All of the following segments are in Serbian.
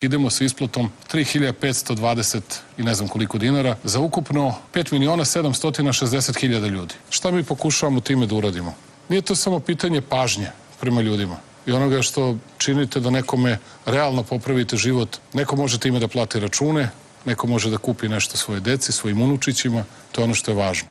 idemo sa isplatom 3.520 i ne znam koliko dinara za ukupno 5.760.000 ljudi. Šta mi pokušavamo time da uradimo? Nije to samo pitanje pažnje prema ljudima i onoga što činite da nekome realno popravite život. Neko može time da plati račune, neko može da kupi nešto svoje deci, svojim unučićima. To je ono što je važno.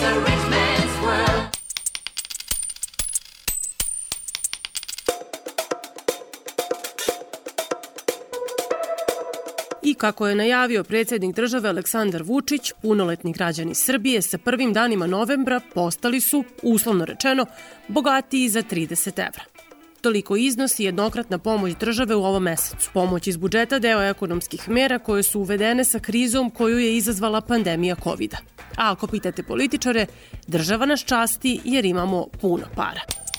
I kako je najavio predsjednik države Aleksandar Vučić, punoletni građani Srbije sa prvim danima novembra postali su, uslovno rečeno, bogatiji za 30 evra. Toliko iznosi jednokratna pomoć države u ovom mesecu. Pomoć iz budžeta deo ekonomskih mera koje su uvedene sa krizom koju je izazvala pandemija COVID-a. A ako pitate političare, država nas časti jer imamo puno para.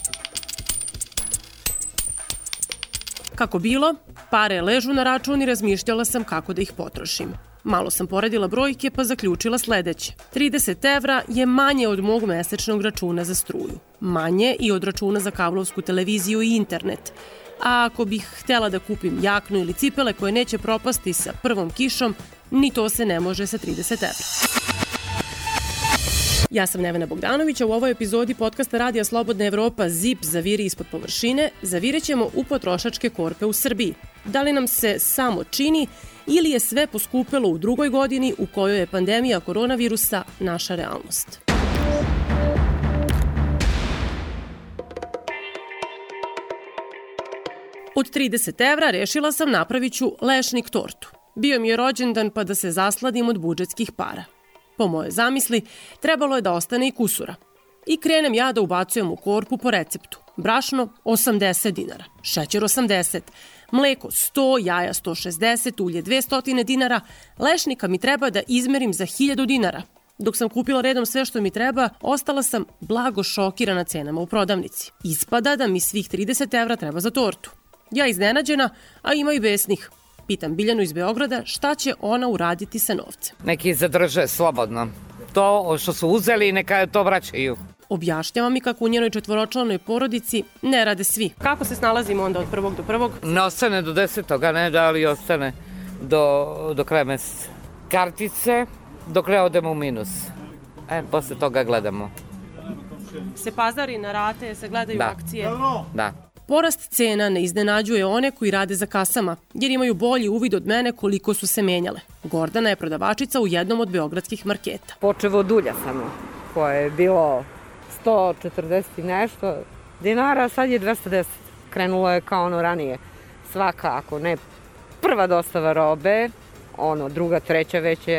Kako bilo, pare ležu na račun i razmišljala sam kako da ih potrošim. Malo sam poredila brojke pa zaključila sledeće. 30 evra je manje od mog mesečnog računa za struju. Manje i od računa za kablovsku televiziju i internet. A ako bih htjela da kupim jaknu ili cipele koje neće propasti sa prvom kišom, ni to se ne može sa 30 evra. Ja sam Nevena Bogdanović, a u ovoj epizodi podcasta Radija Slobodna Evropa ZIP zaviri ispod površine, zavirećemo u potrošačke korpe u Srbiji. Da li nam se samo čini ili je sve poskupelo u drugoj godini u kojoj je pandemija koronavirusa naša realnost? Od 30 evra rešila sam napravit ću lešnik tortu. Bio mi je rođendan pa da se zasladim od budžetskih para. Po moje zamisli, trebalo je da ostane i kusura. I krenem ja da ubacujem u korpu po receptu. Brašno 80 dinara, šećer 80, mleko 100, jaja 160, ulje 200 dinara, lešnika mi treba da izmerim za 1000 dinara. Dok sam kupila redom sve što mi treba, ostala sam blago šokirana cenama u prodavnici. Ispada da mi svih 30 evra treba za tortu. Ja iznenađena, a ima i besnih. Pitam Biljanu iz Beograda šta će ona uraditi sa novcem. Neki zadrže slobodno. To što su uzeli, neka to vraćaju. Objašnjava mi kako u njenoj četvoročlanoj porodici ne rade svi. Kako se snalazimo onda od prvog do prvog? Ne ostane do 10. ne da li ostane do kraja meseca. Kartice dok ne odemo u minus. Posle toga gledamo. Se pazari na rate, se gledaju akcije? Da. Porast cena ne iznenađuje one koji rade za kasama, jer imaju bolji uvid od mene koliko su se menjale. Gordana je prodavačica u jednom od beogradskih marketa. Počevo od ulja samo, koje je bilo 140 i nešto dinara, sad je 210. Krenulo je kao ono ranije. Svaka, ako ne prva dostava robe, druga, treća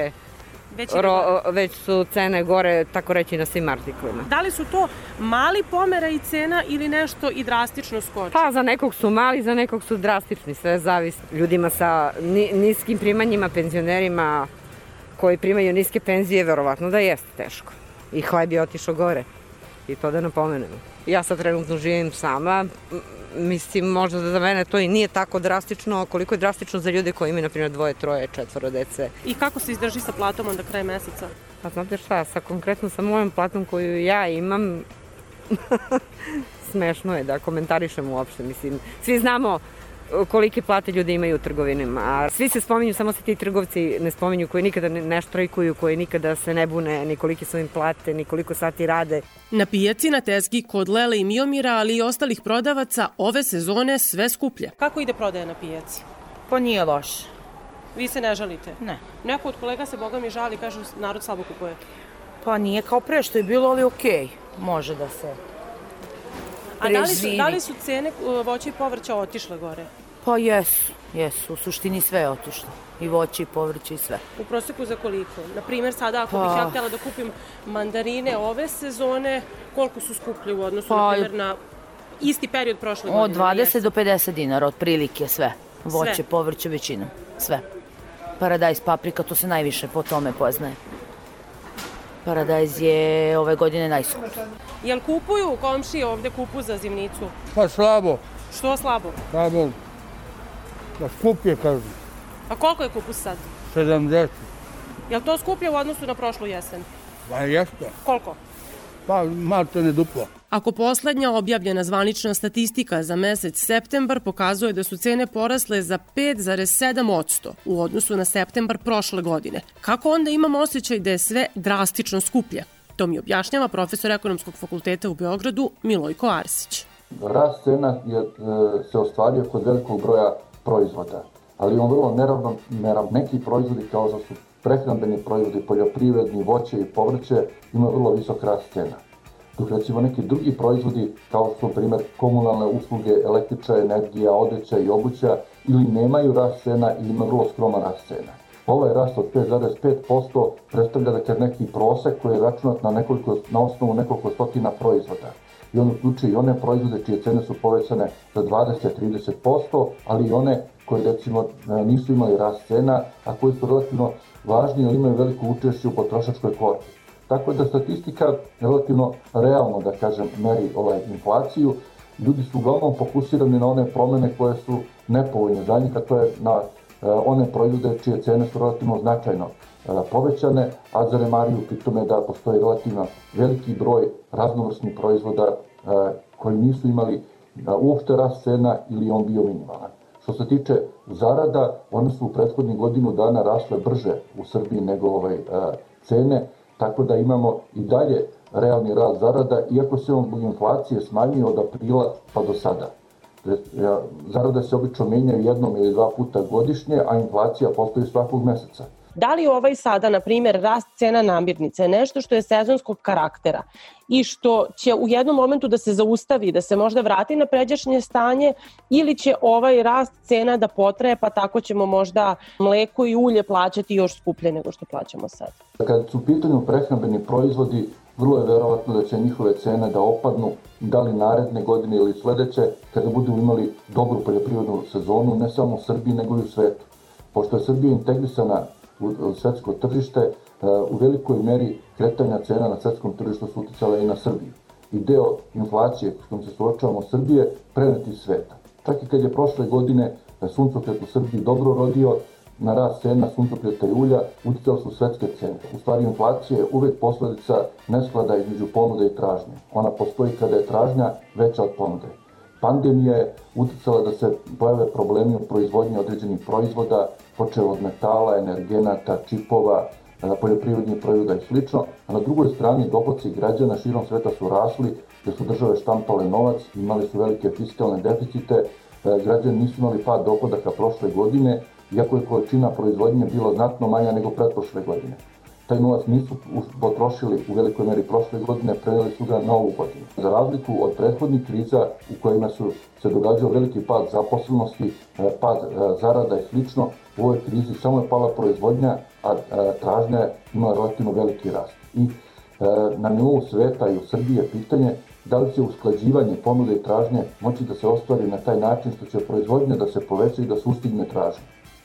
već su cene gore, tako reći, na svim artiklima. Da li su to mali pomera i cena ili nešto i drastično skoči? Pa za nekog su mali, za nekog su drastični, sve zavisi. Ljudima sa niskim primanjima, penzionerima koji primaju niske penzije, verovatno da jeste teško. I hleb je otišao gore, i to da napomenemo. Ja sad trenutno živim sama, mislim možda da za mene to i nije tako drastično, koliko je drastično za ljude koji imaju, na primjer, 2, 3, 4 dece. I kako se izdrži sa platom onda kraj meseca? Pa znate šta, konkretno sa mojom platom koju ja imam, smešno je da komentarišem uopšte, mislim, svi znamo kolike plate ljudi imaju u trgovinama, a svi se spominju, samo se ti trgovci ne spominju koji nikada ne štrajkuju, koji nikada se ne bune, ni kolike su im plate, ni koliko sati rade. Na pijaci, na tezgi kod Lele i Miomira, ali i ostalih prodavaca, ove sezone sve skuplje. Kako ide prodaja na pijaci? Pa nije loše. Vi se ne žalite? Ne. Neko od kolega se, boga mi, žali, kažu narod slabo kupuje. Pa nije kao pre što je bilo, ali okej. Može da se preživi. A da li su cene voća i povrća otišle gore? Pa jesu. U suštini sve je otišlo. I voće, i povrće, i sve. U proseku za koliko? Naprimjer, sada ako bih ja htjela da kupim mandarine ove sezone, koliko su skuplje u odnosu, naprimjer, na isti period prošle godine? Od 20 do 50 dinara, otprilike sve. Voće, povrće, većinom. Sve. Paradajz, paprika, to se najviše po tome poznaje. Paradajz je ove godine najskuplji. Jel kupuju komšije ovde kupu za zimnicu? Pa slabo. Što slabo? Slabo. Da skup je, kažu. A koliko je kupus sad? 70. Jel to skuplje u odnosu na prošlu jesen? Pa jeste. Koliko? Pa malo to ne duplo. Ako poslednja objavljena zvanična statistika za mesec septembar pokazuje da su cene porasle za 5,7% u odnosu na septembar prošle godine, kako onda imamo osjećaj da je sve drastično skuplje? To mi objašnjava profesor Ekonomskog fakulteta u Beogradu Milojko Arsić. Rast cena se ostvario kod velikog broja proizvoda, ali on vrlo neravnomeran. Neki proizvodi kao što su prehrambeni proizvodi, poljoprivredni, voće i povrće imaju vrlo visok rast cena. Dok recimo neki drugi proizvodi kao što su primjer komunalne usluge, električna energija, odeća i obuća ili nemaju rast cena ili ima vrlo skroman rast cena. Ovaj rast od 5,5% predstavlja neki prosek koji je računat na osnovu nekoliko stotina proizvoda. I on uključuje i one proizvode čije cene su povećane za 20-30%, ali i one koje recimo nisu imali rast cena, a koji su relativno važni jer imaju veliko učešće u potrošačkoj korpi. Tako da statistika relativno realno, da kažem, meri inflaciju. Ljudi su uglavnom fokusirani na one promene koje su nepovoljne za njih, a to je na one proizvode čije cene su relativno značajno povećane, a zanemaruju pri tome da postoji relativno veliki broj raznovrsnih proizvoda koji nisu imali uopšte rast cena ili on bio minimalan. Što se tiče zarada, one su u prethodnih godinu dana rasle brže u Srbiji nego cene, tako da imamo i dalje realni rast zarada, iako se on zbog inflacije smanjio od aprila pa do sada. Zarade se obično menjaju jednom ili dva puta godišnje, a inflacija postoji svakog meseca. Da li sada, na primjer, rast cena namirnica je nešto što je sezonskog karaktera i što će u jednom momentu da se zaustavi, da se možda vrati na pređašnje stanje, ili će ovaj rast cena da potraje, pa tako ćemo možda mleko i ulje plaćati još skuplje nego što plaćamo sad? Kad su u pitanju prehrambeni proizvodi, vrlo je verovatno da će njihove cene da opadnu, da li naredne godine ili sledeće, kada budemo imali dobru poljoprivrednu sezonu, ne samo u Srbiji nego i u svetu. Pošto je Srbija integrisana u svetsko tržište, u velikoj meri kretanja cena na svetskom tržištu su uticala i na Srbiju. I deo inflacije s kojom se suočavamo Srbije preneti iz sveta. Čak i kad je prošle godine suncokret u Srbiji dobro rodio, na rast cena suncokreta i ulja uticale su svetske cene. U stvari inflacija je uvek posledica nesklada između ponude i tražnje. Ona postoji kada je tražnja veća od ponude. Pandemija je uticala da se pojave problemi u proizvodnji određenih proizvoda, počeo od metala, energenata, čipova, poljoprivrednih proizvoda i sl. A na drugoj strani dohoci građana širom sveta su rasli, jer su države štampale novac, imali su velike fiskalne deficite, građani nisu imali pad dohodaka prošle godine, iako je količina proizvodnje bila znatno manja nego pretprošle godine. Taj novac nisu potrošili u velikoj meri prošle godine, preneli su ga na ovu godinu. Za razliku od prethodnih kriza u kojima se događao veliki pad zaposlenosti, pad zarada i sl., u ovoj krizi samo je pala proizvodnja, a tražnja je imala relativno veliki rast. I na nivou sveta i u Srbiji je pitanje da li će usklađivanje ponude i tražnje moći da se ostvari na taj način što će proizvodnja da se poveća i da se ustigne tražnja.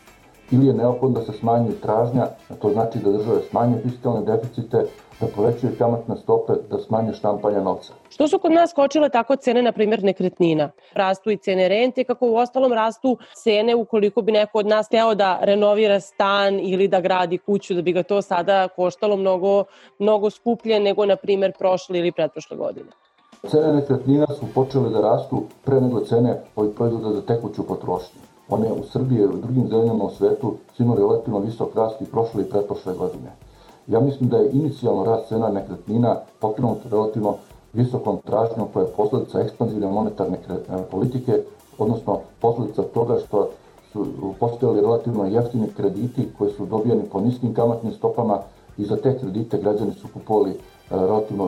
Ili je neophodno da se smanji tražnja, a to znači da države smanje fiskalne deficite, da povećaju kamatne stope, da smanje štampanje novca. Što su kod nas skočile tako cene, na primjer, nekretnina? Rastu i cene rente, kako u ostalom rastu cene ukoliko bi neko od nas hteo da renovira stan ili da gradi kuću, da bi ga to sada koštalo mnogo skuplje nego, na primjer, prošle ili pretprošle godine. Cene nekretnina su počele da rastu pre nego cene ovih proizvoda za tekuću potrošnju. One u Srbiji i u drugim zemljama u svetu su imali relativno visok rast i prošle i pretprošle godine. Ja mislim da je inicijalno rast cena nekretnina pokrenut relativno visokom tražnjom koja je posljedica ekspanzivne monetarne politike, odnosno posljedica toga što su postojali relativno jeftini krediti koji su dobijani po niskim kamatnim stopama i za te kredite građani su kupovali relativno,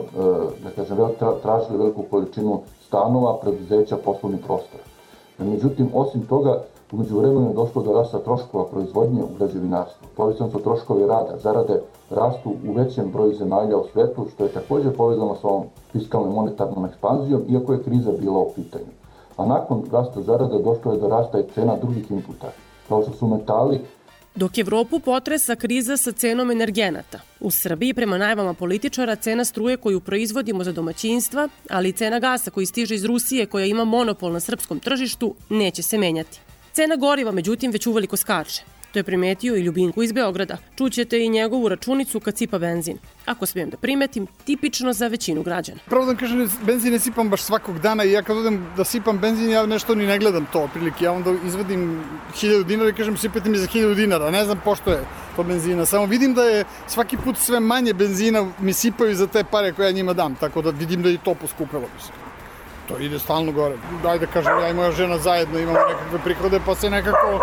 tražili veliku količinu stanova, preduzeća, poslovnih prostora. Međutim, osim toga, u međuvremenu je došlo do rasta troškova proizvodnje u građevinarstvu. Povećani su troškovi rada, zarade rastu u većem broju zemalja u svetu, što je također povezano sa ovom fiskalnom monetarnom ekspanzijom, iako je kriza bila u pitanju. A nakon rasta zarada došlo je do rasta i cena drugih inputa, kao što su metali. Dok Evropu potresa kriza sa cenom energenata, u Srbiji, prema najavama političara, cena struje koju proizvodimo za domaćinstva, ali i cena gasa koji stiže iz Rusije, koja ima monopol na srpskom tržištu, neće se menjati. Cena goriva, međutim, već uveliko skače. To je primetio i Ljubinko iz Beograda. Čućete i njegovu računicu kad sipa benzin. Ako smijem da primetim, tipično za većinu građana. Pravo da kažem, benzin ne sipam baš svakog dana i ja kad odem da sipam benzin, ja nešto ni ne gledam to otprilike. Ja onda izvadim 1000 dinara i kažem sipajte mi za 1000 dinara. Ne znam pošto je to benzina. Samo vidim da je svaki put sve manje benzina mi sipaju za te pare koje ja njima dam. Tako da vidim da je i to poskupilo. To ide stalno gore. Daj da kažem, ja i moja žena zajedno imamo nekakve prihode, pa se nekako,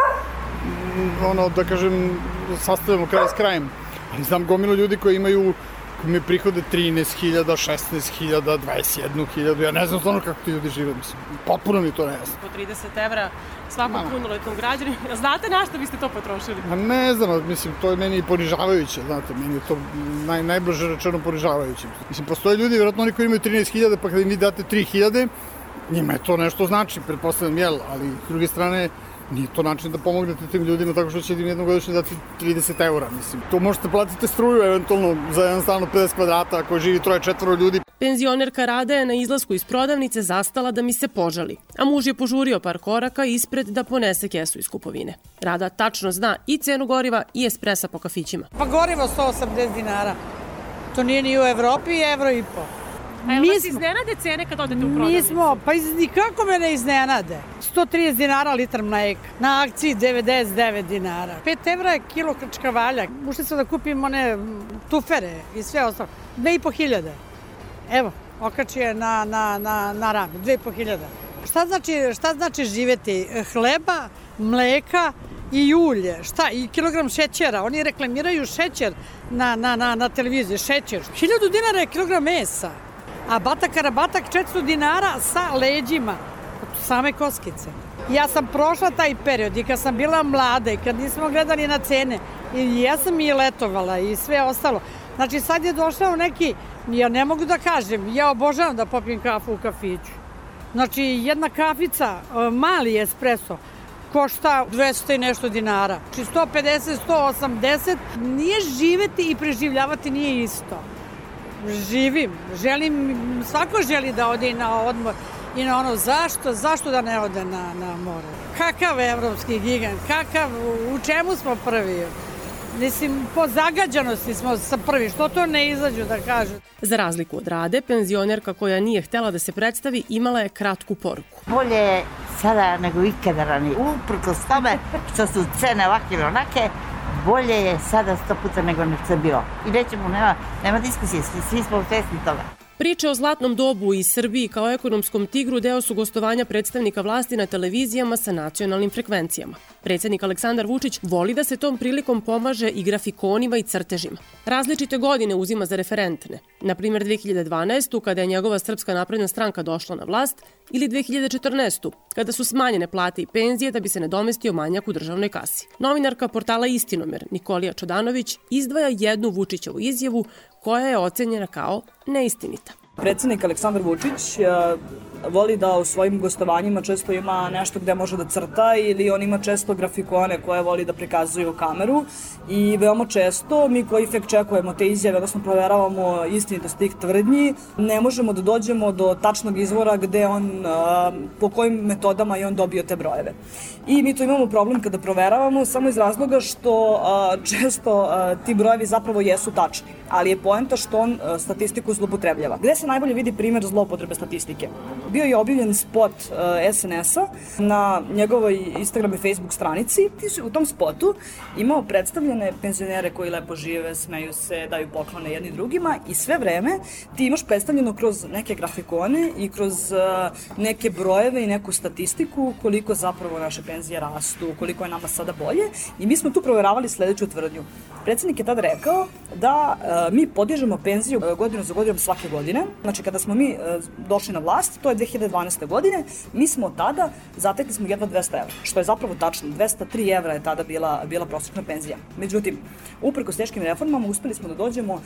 da kažem, sastavljamo kraj s krajem. Ali znam gomilu ljudi koji imaju prihode 13.000, 16.000, 21.000, ja ne znam stvarno kako ti ljudi žive, mislim. Potpuno mi to ne jasno. Po 30 evra svakom punoletnom građaninu. Znate na što biste to potrošili? Ne znam, mislim, to je meni ponižavajuće, znate, meni je to najbliže rečeno ponižavajuće. Mislim, postoje ljudi, vjerojatno oni koji imaju 13.000, pa kada im vi date 3.000, njima je to nešto znači, pretpostavljam, jel, ali s druge strane, nije to način da pomognete tim ljudima tako što će im jednogodišnje dati 30 eura, mislim. To možete platiti struju, eventualno, za jedan stan od 50 kvadrata, ako živi 3-4 ljudi. Penzionerka Rada je na izlasku iz prodavnice zastala da mi se požali, a muž je požurio par koraka ispred da ponese kesu iz kupovine. Rada tačno zna i cenu goriva i espresa po kafićima. Pa gorivo 180 dinara. To nije ni u Evropi, evro i po. A jel vas iznenade cene kad odete u prodavnicu? Pa nikako me ne iznenade. 130 dinara litar mleka. Na akciji 99 dinara. 5 evra je kilo krčkavalja. Ušli smo da kupimo one tufere i sve ostalo. 2.500. Evo, okači je na rame. 2.500. Šta znači živeti? Hleba, mleka i ulje. Šta? I kilogram šećera. Oni reklamiraju šećer na televiziji. Šećer. 1000 dinara je kilogram mesa. A batak karabatak 400 dinara sa leđima, same koskice. Ja sam prošla taj period i kad sam bila mlada i kad nismo gledali na cene, i ja sam i letovala i sve ostalo. Znači sad je došao neki, ja ne mogu da kažem, ja obožavam da popijem kafu u kafiću. Znači jedna kafica, mali espresso, košta 200 i nešto dinara. Znači 150, 180, nije živeti i preživljavati nije isto. Živim, svako želi da ode i na odmor i na ono zašto da ne ode na more. Kakav evropski gigant, u čemu smo prvi? Mislim, po zagađanosti smo prvi, što to ne izađu da kažu. Za razliku od Rade, penzionerka koja nije htela da se predstavi imala je kratku poruku. Bolje je sada nego ikada ranije. Uprkos tome što su cene ovakve ili onake, bolje je sada 100 puta nego što je bilo. I nećemo, nema diskusije, svi smo svesni toga. Priče o zlatnom dobu i Srbiji kao ekonomskom tigru deo su gostovanja predstavnika vlasti na televizijama sa nacionalnim frekvencijama. Predsjednik Aleksandar Vučić voli da se tom prilikom pomaže i grafikonima i crtežima. Različite godine uzima za referentne. Naprimjer 2012. kada je njegova Srpska napredna stranka došla na vlast ili 2014. kada su smanjene plate i penzije da bi se nadomestio manjak u državnoj kasi. Novinarka portala Istinomer Nikolija Čodanović izdvaja jednu Vučićevu izjavu koja je ocenjena kao neistinita. Predsjednik Aleksandar Vučić voli da u svojim gostovanjima često ima nešto gde može da crta ili on ima često grafikone koje voli da prikazuje u kameru i veoma često mi koji fact-checkujemo te izjave, odnosno proveravamo istinitost tih tvrdnji, ne možemo da dođemo do tačnog izvora gde on, po kojim metodama je on dobio te brojeve. I mi tu imamo problem kada proveravamo samo iz razloga što često ti brojevi zapravo jesu tačni, ali je poenta što on statistiku zloupotrebljava. Gde se najbolje vidi primjer zloupotrebe statistike? Bio je objavljen spot SNS-a na njegovoj Instagram i Facebook stranici. U tom spotu imao predstavljene penzionere koji lepo žive, smeju se, daju poklone jedni drugima i sve vreme ti imaš predstavljeno kroz neke grafikone i kroz neke brojeve i neku statistiku koliko zapravo naše penzije rastu, koliko je nama sada bolje i mi smo tu proveravali sledeću tvrdnju. Predsjednik je tada rekao da mi podižemo penziju godinu za godinom svake godine. Znači kada smo mi došli na vlast, to je 2012. godine, mi smo tada zatekli smo jedva 200 evra, što je zapravo tačno. 203 evra je tada bila prosječna penzija. Međutim, uprkos teškim reformama uspeli smo da dođemo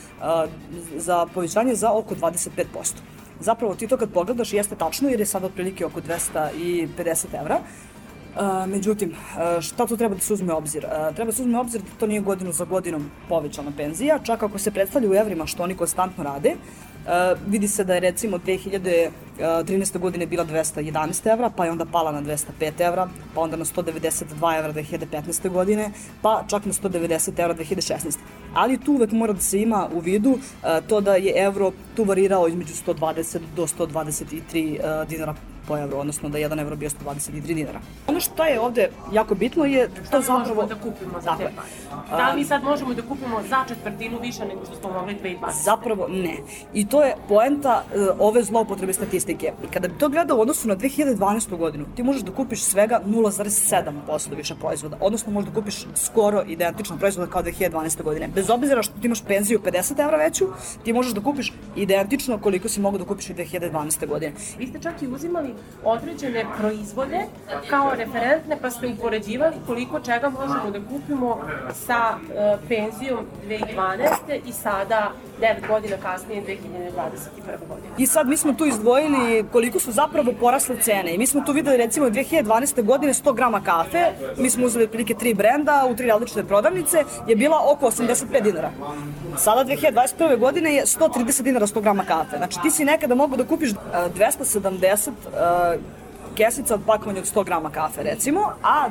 za povećanje za oko 25%. Zapravo ti to kad pogledaš jeste tačno jer je sada otprilike oko 250 evra. Međutim, šta tu treba da se uzme u obzir? Treba da se uzme u obzir da to nije godinu za godinom povećana penzija, čak ako se predstavlja u evrima što oni konstantno rade, Vidi se da je recimo 2013. godine bila 211 evra, pa je onda pala na 205 evra, pa onda na 192 evra 2015. godine, pa čak na 190 evra 2016. Ali tu uvek mora da se ima u vidu to da je evro tu varirao između 120 do 123 dinara po evru, odnosno da je 1 evro bio 123 dinara. Ono što je ovde jako bitno je to zapravo... Šta možemo da kupimo za te pare? Da li mi sad možemo da kupimo za četvrtinu više nego što smo mogli 2020? Zapravo ne. I to je poenta ove zloupotrebe statistike. I kada bi to gledao u odnosu na 2012. godinu, ti možeš da kupiš svega 0,7% više proizvoda, odnosno možeš da kupiš skoro identično proizvoda kao 2012. godine. Bez obzira što ti imaš penziju 50 evra veću, ti možeš da kupiš identično koliko si mogao da kupiš i 2012. godine. Vi ste čak i uzimali određene proizvode kao referentne, pa ste upoređivali koliko čega možemo da kupimo sa penzijom 2012. i sada 9 godina kasnije 2021. godine. I sad mi smo tu izdvojili koliko su zapravo porasle cene i mi smo tu videli recimo 2012. godine 100 grama kafe, mi smo uzeli otprilike 3 brenda u 3 različite prodavnice, je bila oko 85 dinara. Sada 2021. godine je 130 dinara 100 grama kafe. Znači ti si nekada mogu da kupiš 270 kesica od pakovanja od 100 grama kafe, recimo, a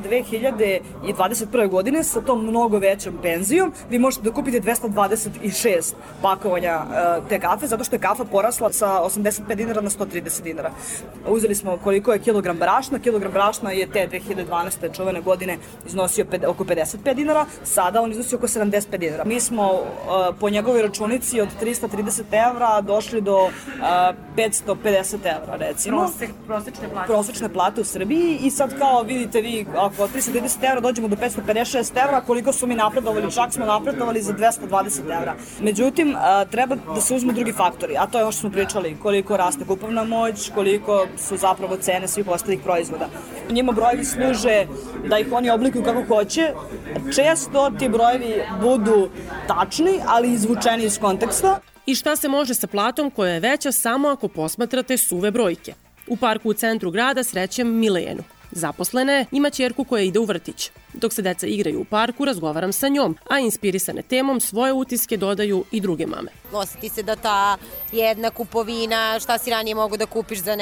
2021. godine sa tom mnogo većom penzijom vi možete da kupite 226 pakovanja te kafe, zato što je kafa porasla sa 85 dinara na 130 dinara. Uzeli smo koliko je kilogram brašna je te 2012. čuvene godine iznosio oko 55 dinara, sada on iznosi oko 75 dinara. Mi smo po njegovoj računici od 330 evra došli do 550 evra, recimo. Prosečne plate u Srbiji i sad kao vidite vi, ako od 330 evra dođemo do 556 evra, koliko su mi napredovali, čak smo napredovali za 220 evra. Međutim, treba da se uzmu drugi faktori, a to je ono što smo pričali, koliko raste kupovna moć, koliko su zapravo cene svih ostalih proizvoda. Njima brojevi služe da ih oni oblikuju kako hoće, često ti brojevi budu tačni, ali izvučeni iz konteksta. I šta se može sa platom koja je veća samo ako posmatrate suve brojke? U parku u centru grada srećem Milenu. Zaposlena je, ima ćerku koja ide u vrtić. Dok se deca igraju u parku, razgovaram sa njom, a inspirisane temom svoje utiske dodaju i druge mame. Osjeti se da ta jedna kupovina, šta si ranije mogu da kupiš za,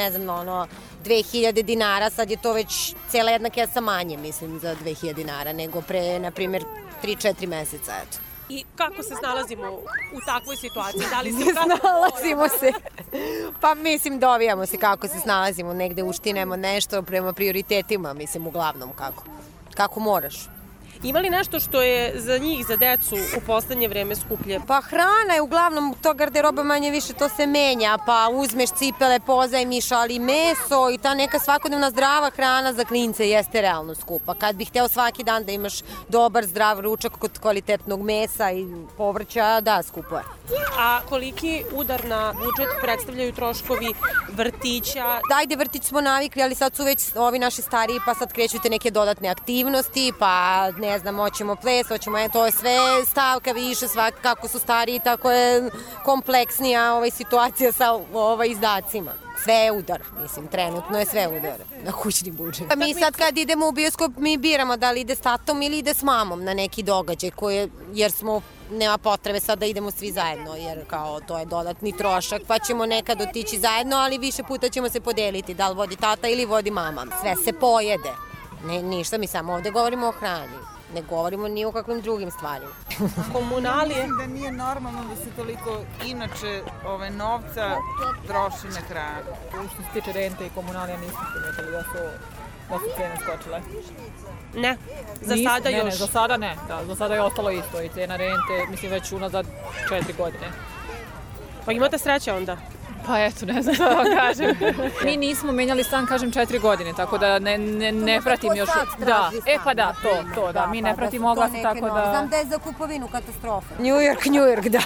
2000 dinara, sad je to već cijela jedna kesa manje, mislim, za 2000 dinara, nego pre, na primjer, 3-4 meseca, eto. I kako se snalazimo u takvoj situaciji? Da li se snalazimo se? Pa mislim, dovijamo se kako se snalazimo, negde uštinemo nešto prema prioritetima, mislim, uglavnom kako moraš. Ima li nešto što je za njih, za decu, u poslednje vreme skuplje? Pa hrana je uglavnom, to garderoba manje više, to se menja, pa uzmeš cipele, pozajmiš, ali meso i ta neka svakodnevna zdrava hrana za klince jeste realno skupa. Kad bih hteo svaki dan da imaš dobar, zdrav ručak kod kvalitetnog mesa i povrća, da, skupo je. A koliki udar na budžet predstavljaju troškovi vrtića? Ajde, vrtić smo navikli, ali sad su već ovi naši stariji, pa sad krećute neke dodatne aktivnosti, pa ne znam, hoćemo ples, to je sve stavka više, kako su stariji, tako je kompleksnija situacija sa izdacima. Sve je udar, mislim, trenutno je sve udar na kućni budžet. Mi sad kad idemo u bioskop, mi biramo da li ide s tatom ili ide s mamom na neki događaj, jer nema potrebe sad da idemo svi zajedno, jer kao to je dodatni trošak, pa ćemo nekad otići zajedno, ali više puta ćemo se podeliti, da li vodi tata ili vodi mama. Sve se pojede. Ništa, mi samo ovde govorimo o hrani. Ne govorimo ni o kakvim drugim stvarima. Komunalije? Mislim da nije normalno da se toliko inače novca troši na hranu. Što se tiče rente i komunalija nismo primetili da su cene skočile. Ne, za sada još? Ne, za sada ne. Za sada je ostalo isto i cena rente, mislim već unazad 4 godine. Pa imate sreće onda? Pa eto, ne znam što vam kažem. Mi nismo menjali stan, kažem, 4 godine, tako da ne pratim još. Da, to, da, mi ne pratimo oglasno, tako da... Znam da je za kupovinu katastrofa. New York, da.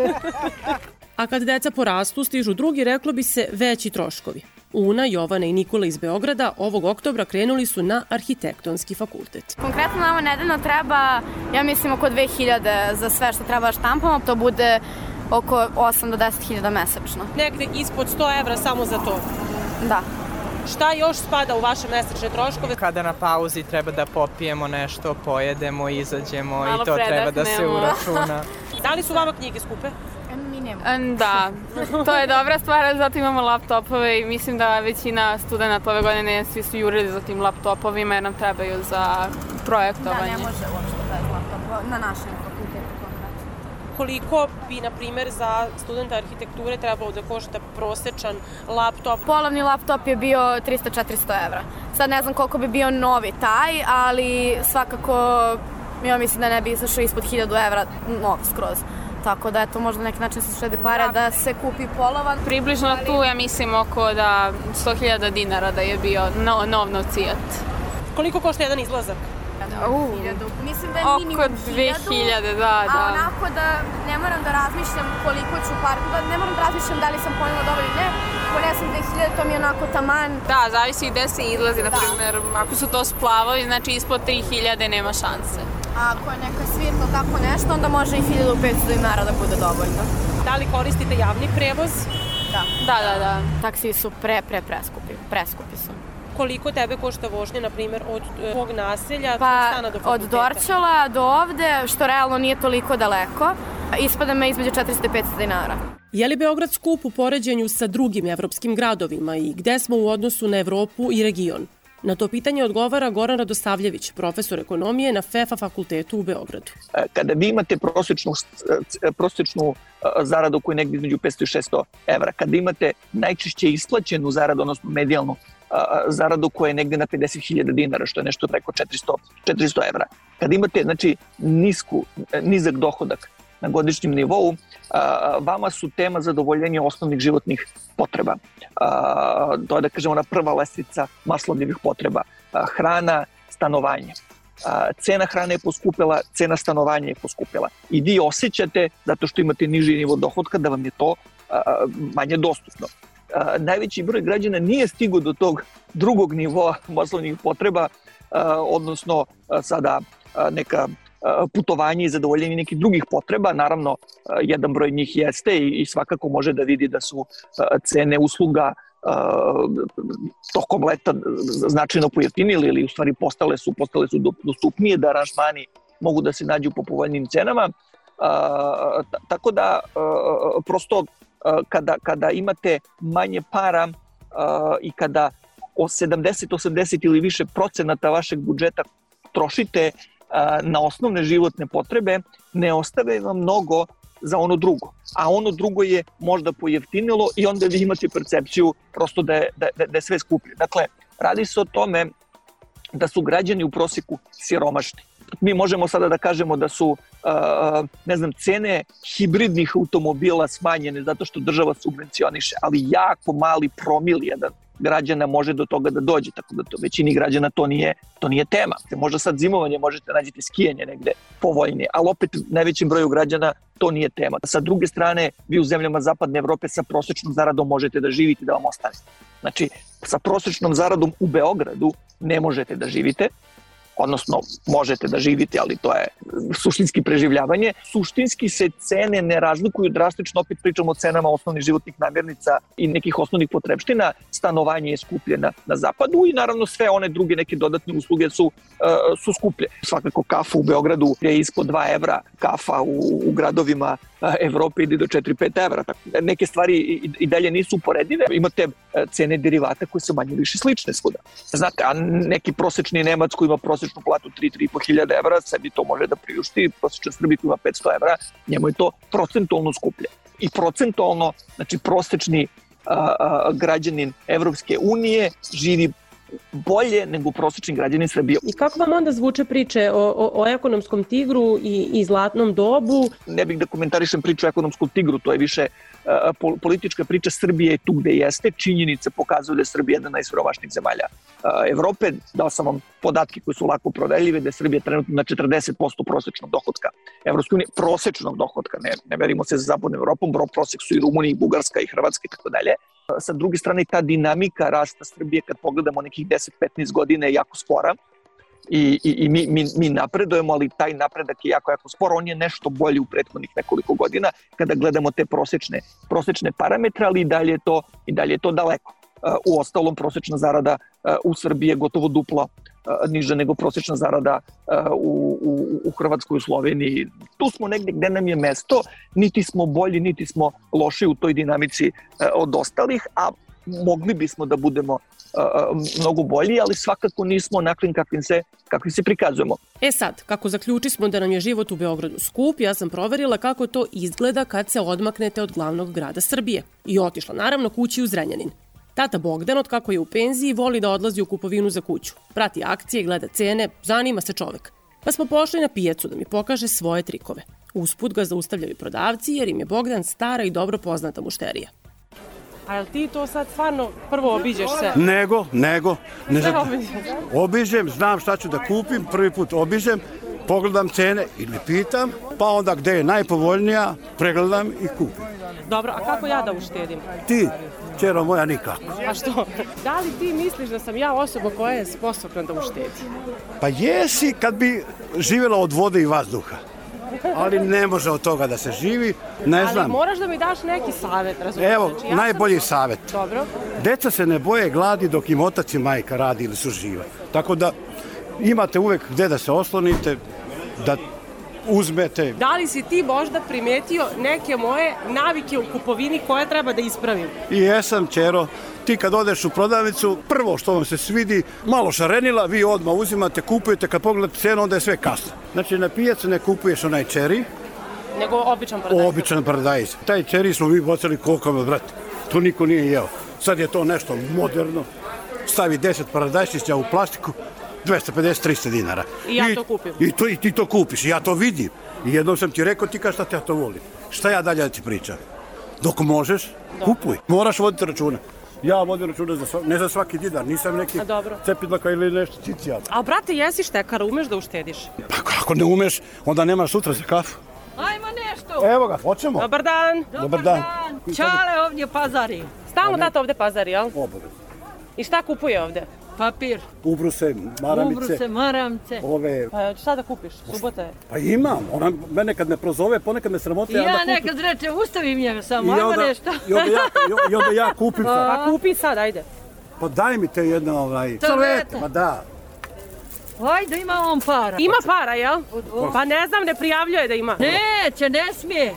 A kad deca porastu, stižu drugi, reklo bi se, veći troškovi. Una, Jovana i Nikola iz Beograda ovog oktobra krenuli su na arhitektonski fakultet. Konkretno nama nedeljno treba, ja mislim, oko 2000 za sve što treba štampamo, to bude oko 8 do 10.000 mesečno. Negde ispod 100 evra samo za to? Da. Šta još spada u vaše mesečne troškove? Kada na pauzi treba da popijemo nešto, pojedemo, izađemo i to treba da se uračuna. Da li su vama knjige skupe? Mi nemamo Da, to je dobra stvar, zato imamo laptopove i mislim da većina studenta ove godine svi su jurili za tim laptopovima jer nam trebaju za projektovanje. Da, ne može uopšte bez laptopa na našem fakultetu konkretno. Koliko bi, na primjer, za studenta arhitekture trebalo da košta prosečan laptop? Polovni laptop je bio 300-400 evra. Sad ne znam koliko bi bio novi taj, ali svakako ja mislim da ne bi izašao ispod 1000 evra nov skroz. Tako da, eto, možda na neki način se štede pare da se kupi polovan. Približno tu, ja mislim, oko da 100.000 dinara da je bio nov novcijat. Koliko košta jedan izlazak? Mislim da je minimum 1000. Oko 2000, da. A onako da ne moram da razmišljam koliko ću parku, da ne moram da razmišljam da li sam ponela dobro ili ne. Ako ne sam 2000, to mi je onako taman. Da, zavisi i gde se izlazi, na primjer, ako su to splavovi, znači ispod 3000 nema šanse. A ako je neka svjetlo tako nešto, onda može i 1500 dinara da bude dovoljno. Da li koristite javni prevoz? Da. Taksi su preskupi su. Koliko tebe košta vožnja, na primjer, od tvog naselja, stana do fakulteta? Od Dorćola do ovde, što realno nije toliko daleko, ispada me između 400 i 500 dinara. Je li Beograd skup u poređenju sa drugim evropskim gradovima i gde smo u odnosu na Evropu i region? Na to pitanje odgovara Goran Radosavljević, profesor ekonomije na FEFA fakultetu u Beogradu. Kada vi imate prosječnu zaradu koja je negdje između 500 i 600 evra, kada imate najčešće isplaćenu zaradu, odnosno medijalnu zaradu koja je negdje na 50.000 dinara, što je nešto preko 400 evra. Kada imate nizak dohodak na godišnjem nivou, vama su tema zadovoljenja osnovnih životnih potreba. To je, da kažemo, ona prva lestvica Maslowljevih potreba. Hrana, stanovanje. Cena hrane je poskupela, cena stanovanja je poskupela. I vi osjećate, zato što imate niži nivo dohodka, da vam je to manje dostupno. Najveći broj građana nije stigao do tog drugog nivoa Maslowljevih potreba, odnosno sada neka putovanje i zadovoljenje nekih drugih potreba. Naravno, jedan broj njih jeste i svakako može da vidi da su cene usluga tokom leta značajno pojeftinili ili u stvari postale su dostupnije, da aranžmani mogu da se nađu po povoljnim cenama. Tako da prosto kada imate manje para i kada 70-80 ili više procenata vašeg budžeta trošite na osnovne životne potrebe, ne ostave vam mnogo za ono drugo. A ono drugo je možda pojeftinilo i onda vi imate percepciju prosto da je sve skuplje. Dakle, radi se o tome da su građani u prosjeku siromašni. Mi možemo sada da kažemo da su cene hibridnih automobila smanjene zato što država subvencioniše, ali jako mali promil jedan građana može do toga da dođe, tako da većini građana to nije tema. Možda sad zimovanje možete nađete skijanje negde povoljnije, ali opet najvećem broju građana to nije tema. Sa druge strane, vi u zemljama zapadne Evrope sa prosječnom zaradom možete da živite, da vam ostane. Znači, sa prosječnom zaradom u Beogradu ne možete da živite, odnosno možete da živite, ali to je suštinski preživljavanje. Suštinski se cene ne razlikuju drastično, opet pričamo o cenama osnovnih životnih namirnica i nekih osnovnih potrebština. Stanovanje je skuplje na zapadu i naravno sve one druge neke dodatne usluge su skuplje. Svakako kafa u Beogradu je ispod 2 evra, kafa u gradovima Evrope ide do 4-5 evra. Neke stvari i dalje nisu uporedive. Imate cene derivata koje su manje više slične svuda. Znate, a neki prosječni Nemac koji ima prosječnu platu 3-3,5 hiljada evra, sebi to može da priušti, prosječan Srbi koji ima 500 evra, njemu je to procentualno skuplje. I procentualno, znači prosječni građanin Evropske unije živi bolje nego prosječni građanin Srbije. I kako vam onda zvuče priče o ekonomskom tigru i zlatnom dobu? Ne bih da komentarišem priču o ekonomskom tigru, to je više politička priča. Srbije je tu gde jeste. Činjenice pokazuju da je Srbija jedna najsiromašnijih zemalja Evrope. Dao sam vam podatke koji su lako proverljive, da je Srbija trenutno na 40% prosječnog dohotka Evropske unije. Prosječnog dohotka, ne merimo se za zapadnom Evropom, prosjek su i Rumunija, i Bugarska, i Hrvatska i tako dalje. Sa druge strane, ta dinamika rasta Srbije, kad pogledamo nekih 10-15 godina, je jako spora i mi napredujemo, ali taj napredak je jako spor. On je nešto bolji u prethodnih nekoliko godina kada gledamo te prosječne parametre, ali i dalje je to daleko. U ostalom, prosječna zarada u Srbiji je gotovo niža nego prosječna zarada u Hrvatskoj, u Sloveniji. Tu smo negdje gde nam je mesto, niti smo bolji, niti smo loši u toj dinamici od ostalih, a mogli bismo da budemo mnogo bolji, ali svakako nismo onakvim kakvim se prikazujemo. Sad, kako zaključismo da nam je život u Beogradu skup, ja sam proverila kako to izgleda kad se odmaknete od glavnog grada Srbije. I otišla naravno kući u Zrenjanin. Tata Bogdan, od kako je u penziji, voli da odlazi u kupovinu za kuću. Prati akcije, gleda cene, zanima se čovek. Pa smo pošli na pijacu da mi pokaže svoje trikove. Usput ga zaustavljaju prodavci jer im je Bogdan stara i dobro poznata mušterija. A jel ti to sad stvarno prvo obiđeš sve? Nego. Sve obiđeš? Obiđem, znam šta ću da kupim, prvi put obiđem, pogledam cene ili pitam, pa onda gde je najpovoljnija, pregledam i kupim. Dobro, a kako ja da uštedim? Ti, čero moja, nikako. A što? Da li ti misliš da sam ja osoba koja je sposobna da uštedi? Pa jesi kad bi živjela od vode i vazduha. Ali ne može od toga da se živi, ne znam. Ali moraš da mi daš neki savjet, razumiješ? Evo, znači, najbolji savjet. Dobro. Deca se ne boje gladi dok im otac i majka radi ili su živa. Tako da imate uvek gde da se oslonite, da uzmete. Da li si ti možda primetio neke moje navike u kupovini koje treba da ispravim? I jesam, čero. Ti kad odeš u prodavnicu, prvo što vam se svidi, malo šarenila, vi odmah uzimate, kupujete, kad pogledate cenu, onda je sve kasno. Znači, na pijacu ne kupuješ onaj čeri, nego običan paradajz. Običan paradajz. Taj čeri smo mi bocali koliko, brate. To niko nije jeo. Sad je to nešto moderno. Stavi 10 paradajčića u plastiku, 250-300 dinara. I ja to kupim. I ti to kupiš, i ja to vidim. I jednom sam ti rekao, ti kažeš šta te ja to volim. Šta ja dalje da ti pričam? Dok možeš, kupuj. Moraš voditi računa. Ja vodim računa ne za svaki dinar, nisam neki cepidlaka ili nešto cicijal. A brate, jesi štekar, umeš da uštediš? Pa kako ne umeš, onda nemaš sutra za kafu. Ajmo nešto. Evo ga, hoćemo. Dobar dan. Dobar dan. Čale ovdje pazari. Stalno tata ovde pazari, jel? Obavezno. I šta kupuje ovde? Papir. Ubruse, maramice. Maramce. Pa šta da kupiš? Subota je. Pa imam. Ona mene kad me prozove, ponekad me sramote. Ja nekad reče, ustavim njega samo, ajmo nešto. I onda ja kupim to. Pa kupi sad, ajde. Pa daj mi te jedno salvete. Ma da. Ajde, ima on para. Ima para, jel? Pa ne znam, ne prijavljuje da ima. Neće, ne smije.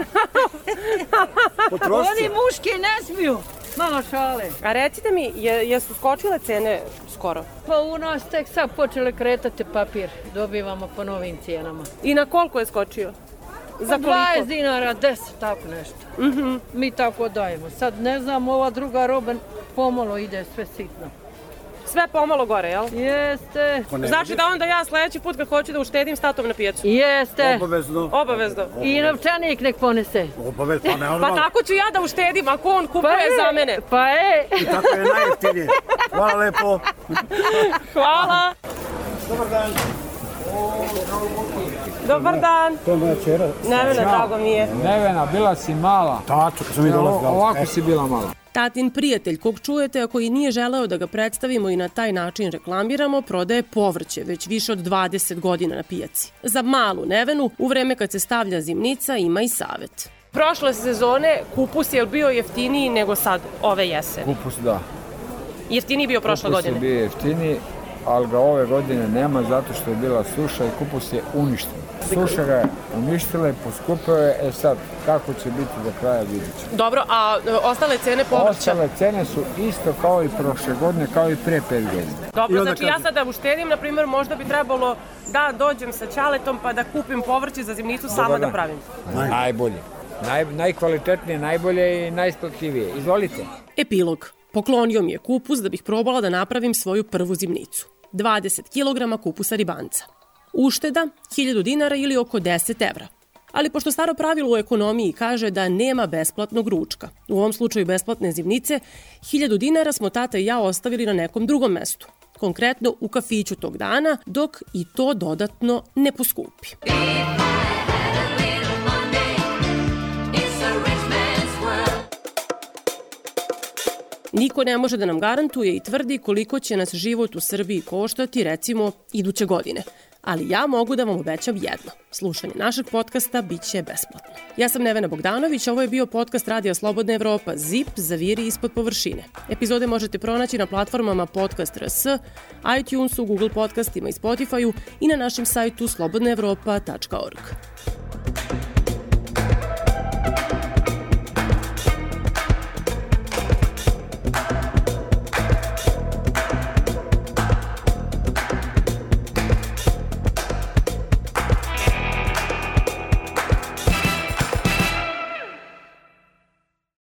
Oni muški ne smiju. Malo šale. A recite mi, jesu skočile cene skoro? Pa u nas tek sad počele kretati papir. Dobivamo po novim cijenama. I na koliko je skočio? Za koliko? 20 dinara, 10, tako nešto. Mi tako dajemo. Sad ne znam, ova druga roba pomalo ide sve sitno. Sve pomalo gore, jel? Jeste. Znači da onda ja sledeći put kad hoću da uštedim s tatom na pijacu? Jeste. Obavezno. I novčanik nek ponese. Obavezno, pa ne. Pa tako ću ja da uštedim ako on kupuje za mene. Pa I tako je najjeftinije. Hvala lepo. Hvala. Dobar dan. Dobar dan. To je moja čera. Nevena, drago mi je. Nevena, bila si mala. Tačno, kad sam mi dolazila. Ovako si bila mala. Tatin prijatelj, kog čujete, a koji nije želeo da ga predstavimo i na taj način reklamiramo, prodaje povrće već više od 20 godina na pijaci. Za malu Nevenu, u vreme kad se stavlja zimnica, ima i savet. Prošle sezone kupus je bio jeftiniji nego sad, ove jesene. Kupus, da. Jeftiniji bio prošle godine? Kupus je bio jeftiniji, ali ga ove godine nema zato što je bila suša i kupus je uništen. Suša ga je uništila i poskupio je, sad kako će biti do kraja vidjet ćemo. Dobro, a ostale cene povrća? Ostale cene su isto kao i prošle godine, kao i pre 5 godina. Dobro, znači ja sad da uštedim, na primjer, možda bi trebalo da dođem sa ćaletom pa da kupim povrće za zimnicu sama da pravim. Najbolje. Najkvalitetnije, najbolje i najisplativije. Izvolite. Epilog. Poklonio mi je kupus da bih probala da napravim svoju prvu zimnicu. 20 kg kupusa ribanca. Ušteda 1000 dinara ili oko 10 evra. Ali pošto staro pravilo u ekonomiji kaže da nema besplatnog ručka, u ovom slučaju besplatne zimnice, 1000 dinara smo tata i ja ostavili na nekom drugom mestu. Konkretno u kafiću tog dana, dok i to dodatno ne poskupi. Niko ne može da nam garantuje i tvrdi koliko će nas život u Srbiji koštati, recimo, iduće godine. Ali ja mogu da vam obećam jedno. Slušanje našeg podcasta bit će besplatno. Ja sam Nevena Bogdanović, ovo je bio podcast Radija Slobodna Evropa, ZIP, zaviri ispod površine. Epizode možete pronaći na platformama Podcast.rs, iTunesu, Google podcastima i Spotifyu i na našem sajtu slobodnaevropa.org.